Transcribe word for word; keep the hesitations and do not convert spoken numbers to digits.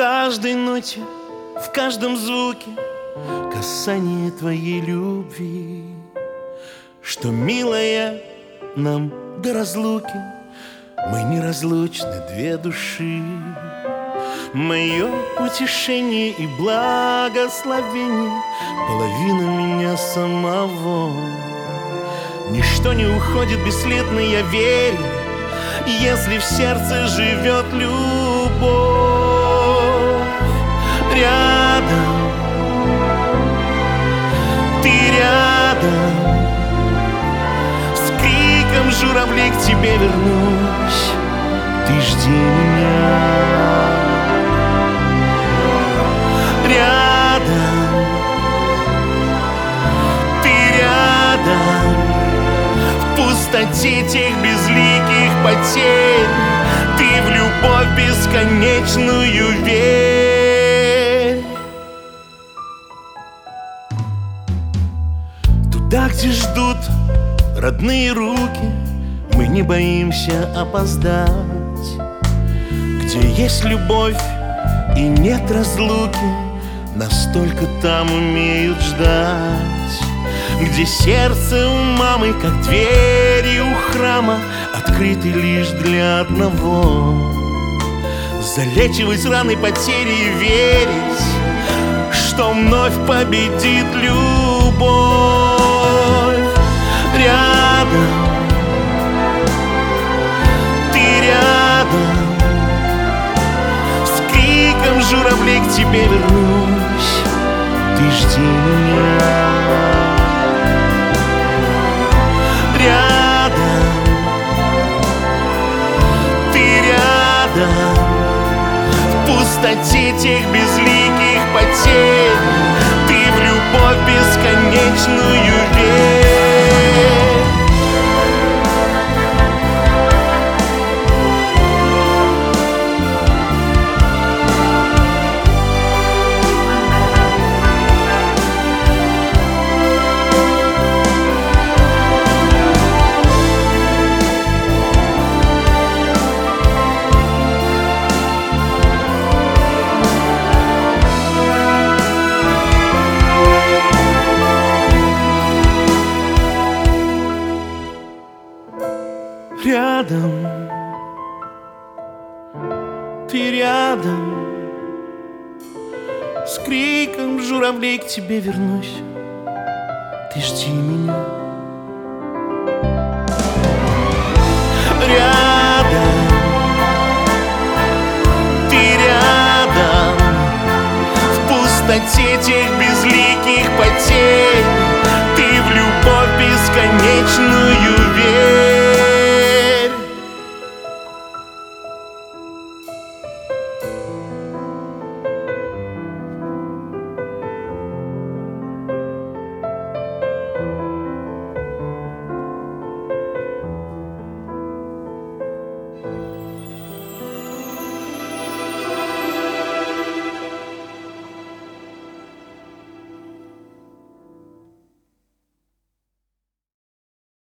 каждой ноте, в каждом звуке касание твоей любви, что, милая, нам до разлуки мы неразлучны, две души. Мое утешение и благословение, половина меня самого. Ничто не уходит бесследно, я верю, если в сердце живет любовь. Рядом, ты рядом, с криком журавли к тебе вернусь, ты жди меня. Рядом, ты рядом, в пустоте тех безликих потерь, ты в любовь бесконечную верь. Туда, где ждут родные руки, мы не боимся опоздать. Где есть любовь и нет разлуки, настолько там умеют ждать. Где сердце у мамы, как двери у храма, открыты лишь для одного: залечивать раны потери и верить, что вновь победит любовь. Рядом, ты рядом, с криком журавли к тебе вернусь, ты жди меня. Рядом, ты рядом, в пустоте тех безликих потерь, ты в любовь бесконечную верь. Рядом, ты рядом, с криком журавлей к тебе вернусь, ты жди меня. Рядом, ты рядом, в пустоте тех безликих потерь, ты в любовь бесконечную верь.